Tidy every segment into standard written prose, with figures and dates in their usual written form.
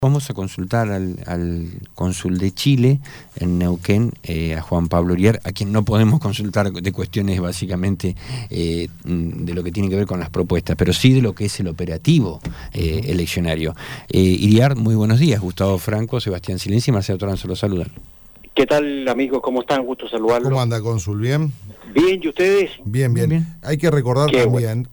Vamos a consultar al cónsul de Chile en Neuquén, a Juan Pablo Iriart, a quien no podemos consultar de cuestiones básicamente de lo que tiene que ver con las propuestas, pero sí de lo que es el operativo eleccionario. Iriart, muy buenos días. Gustavo Franco, Sebastián Silenzi y Marcelo Torán se los saludan. ¿Qué tal, amigos? ¿Cómo están? Gusto saludarlos. ¿Cómo anda, cónsul? ¿Bien? Bien, ¿y ustedes? Bien. Hay que recordar Qué también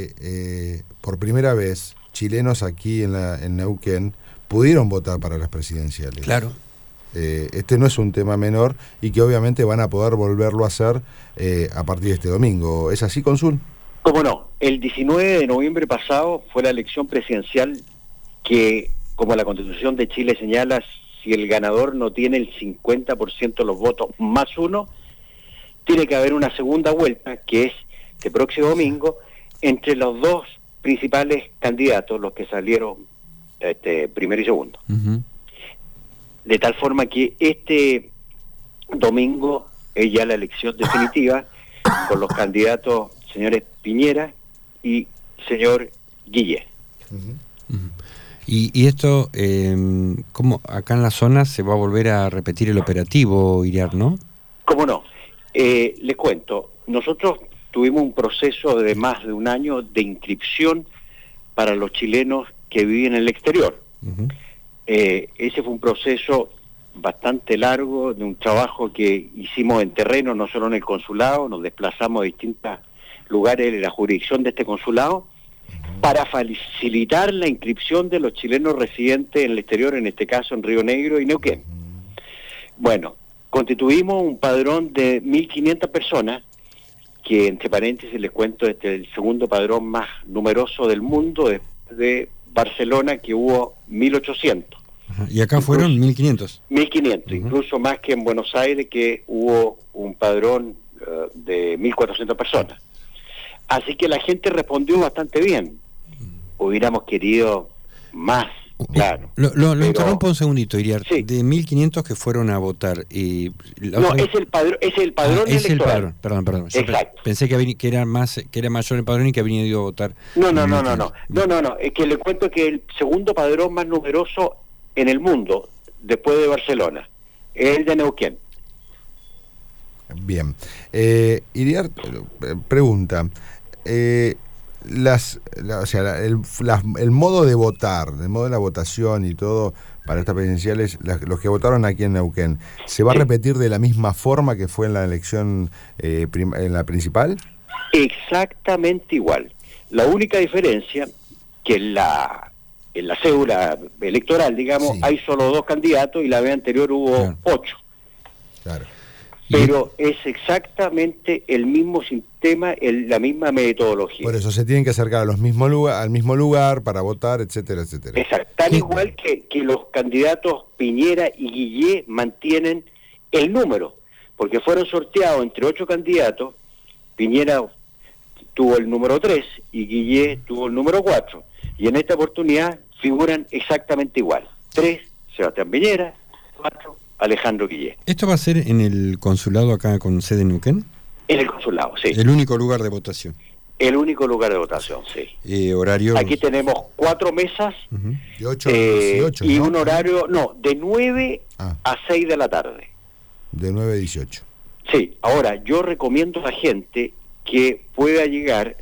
que por primera vez chilenos aquí en Neuquén pudieron votar para las presidenciales. Claro. Este no es un tema menor y que obviamente van a poder volverlo a hacer a partir de este domingo. ¿Es así, cónsul? ¿Cómo no? El 19 de noviembre pasado fue la elección presidencial que, como la Constitución de Chile señala, si el ganador no tiene el 50% de los votos más uno, tiene que haber una segunda vuelta, que es este próximo domingo, entre los dos principales candidatos, los que salieron primero y segundo. Uh-huh. De tal forma que este domingo es ya la elección definitiva con los candidatos señores Piñera y señor Guille. Uh-huh. Uh-huh. Y esto, ¿cómo acá en la zona se va a volver a repetir el operativo, Iriart, no? ¿Cómo no? Les cuento, nosotros tuvimos un proceso de más de un año de inscripción para los chilenos que viven en el exterior. Uh-huh. Ese fue un proceso bastante largo, de un trabajo que hicimos en terreno, no solo en el consulado, nos desplazamos a distintos lugares de la jurisdicción de este consulado, uh-huh, para facilitar la inscripción de los chilenos residentes en el exterior, en este caso en Río Negro y Neuquén. Uh-huh. Bueno, constituimos un padrón de 1.500 personas, que entre paréntesis les cuento, es el segundo padrón más numeroso del mundo, después de Barcelona, que hubo 1.800. Ajá. ¿Y acá fueron 1.500? 1.500, uh-huh, incluso más que en Buenos Aires, que hubo un padrón de 1.400 personas. Así que la gente respondió bastante bien. Hubiéramos querido más, claro. Lo interrumpo un segundito, Iriart. Sí. De 1.500 que fueron a votar. No, es el padrón electoral. Es el padrón, perdón. Exacto. Pensé que era mayor el padrón y que habían ido a votar. No. Es que le cuento que el segundo padrón más numeroso en el mundo, después de Barcelona, es el de Neuquén. Bien. Iriart, pregunta. El modo de votar, el modo de la votación y todo para estas presidenciales, los que votaron aquí en Neuquén, ¿se va a repetir de la misma forma que fue en la elección en la principal? Exactamente igual. La única diferencia que en la cédula electoral, digamos, sí, hay solo 2 candidatos y la vez anterior hubo 8. Claro. Pero es exactamente el mismo sistema, la misma metodología. Por eso se tienen que acercar al mismo lugar para votar, etcétera. Exacto. Tal igual que los candidatos Piñera y Guille mantienen el número, porque fueron sorteados entre 8 candidatos. Piñera tuvo el número 3 y Guille tuvo el número 4. Y en esta oportunidad figuran exactamente igual. 3, Sebastián Piñera, 4, Alejandro Guille. ¿Esto va a ser en el consulado acá con sede en Neuquén? En el consulado, sí. ¿El único lugar de votación? El único lugar de votación, sí. ¿Horarios? Aquí tenemos 4 mesas, uh-huh, de 8 a 18, y ¿no? un horario, de 9 a 6 de la tarde. De 9 a 18. Sí, ahora yo recomiendo a la gente que pueda llegar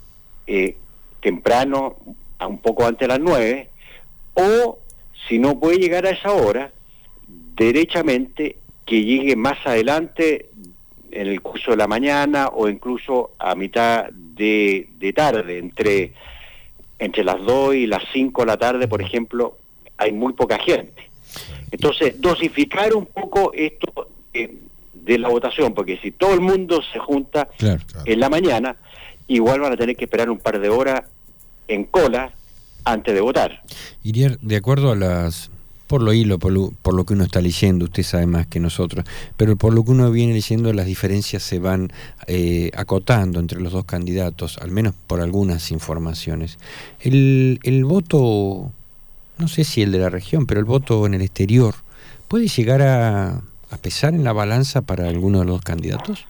temprano, un poco antes de las 9, o si no puede llegar a esa hora, derechamente que llegue más adelante en el curso de la mañana o incluso a mitad de tarde, entre las 2 y las 5 de la tarde, por ejemplo, hay muy poca gente. Entonces, dosificar un poco esto de la votación, porque si todo el mundo se junta en la mañana, igual van a tener que esperar un par de horas en cola antes de votar. Iriart, de acuerdo a por lo que uno está leyendo, usted sabe más que nosotros, pero por lo que uno viene leyendo, las diferencias se van acotando entre los dos candidatos, al menos por algunas informaciones. El voto, no sé si el de la región, pero el voto en el exterior, ¿puede llegar a pesar en la balanza para alguno de los dos candidatos?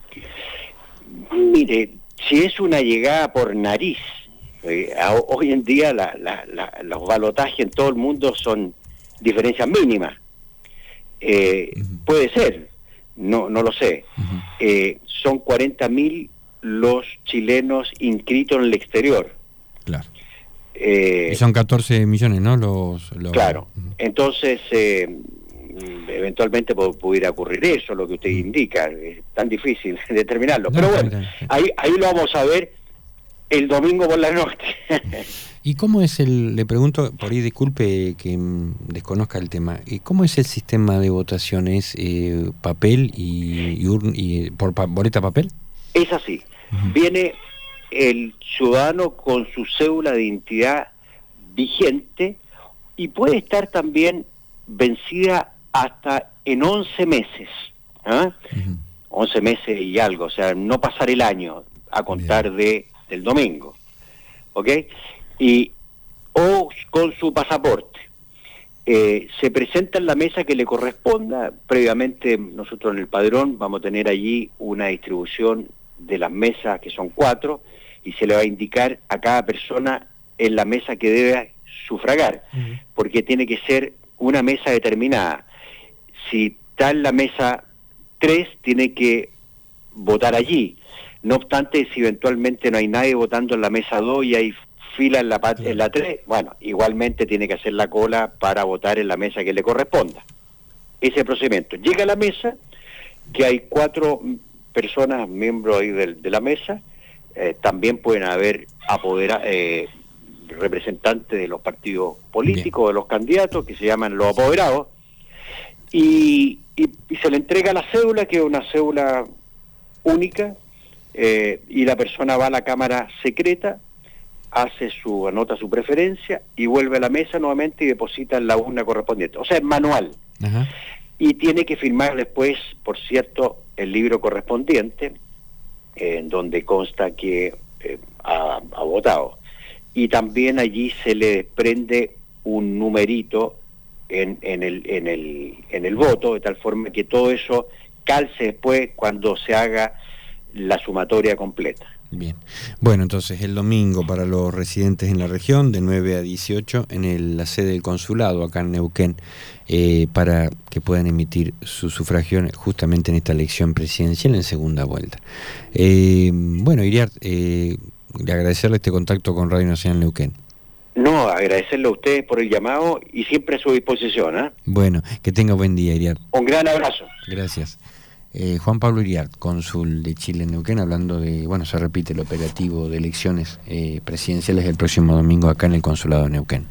Mire, si es una llegada por nariz, hoy en día los balotajes en todo el mundo son diferencias mínimas. Puede ser, no lo sé. Son 40.000 los chilenos inscritos en el exterior. Claro. Y son 14 millones, ¿no? Claro. Entonces, eventualmente pudiera ocurrir eso, lo que usted indica. Es tan difícil determinarlo. Pero bueno, ahí lo vamos a ver el domingo por la noche. ¿Y cómo es le pregunto, por ahí disculpe que desconozca el tema, ¿cómo es el sistema de votación? ¿Es papel y por boleta papel? Es así. Viene el ciudadano con su cédula de identidad vigente y puede estar también vencida hasta en 11 meses. 11 meses y algo, o sea, no pasar el año a contar del domingo. ¿Ok? O con su pasaporte. Se presenta en la mesa que le corresponda. Previamente nosotros en el padrón vamos a tener allí una distribución de las mesas, que son 4, y se le va a indicar a cada persona en la mesa que debe sufragar, porque tiene que ser una mesa determinada. Si está en la mesa 3, tiene que votar allí. No obstante, si eventualmente no hay nadie votando en la mesa 2 y hay fila en la 3, bueno, igualmente tiene que hacer la cola para votar en la mesa que le corresponda. Ese procedimiento. Llega a la mesa, que hay 4 personas, miembros ahí de la mesa, también pueden haber representantes de los partidos políticos, de los candidatos, que se llaman los apoderados, y se le entrega la cédula, que es una cédula única, y la persona va a la cámara secreta, anota su preferencia y vuelve a la mesa nuevamente y deposita en la urna correspondiente. O sea, es manual. Y tiene que firmar después, por cierto, el libro correspondiente, en donde consta que ha votado. Y también allí se le desprende un numerito en el voto, de tal forma que todo eso calce después cuando se haga la sumatoria completa. Bien. Bueno, entonces el domingo para los residentes en la región, de 9 a 18, en la sede del consulado, acá en Neuquén, para que puedan emitir su sufragio justamente en esta elección presidencial en segunda vuelta. Bueno, Iriart, le agradecerle este contacto con Radio Nacional Neuquén. No, agradecerle a ustedes por el llamado y siempre a su disposición. Bueno, que tenga buen día, Iriart. Un gran abrazo. Gracias. Juan Pablo Iriart, cónsul de Chile en Neuquén, hablando de, se repite el operativo de elecciones presidenciales el próximo domingo acá en el consulado de Neuquén.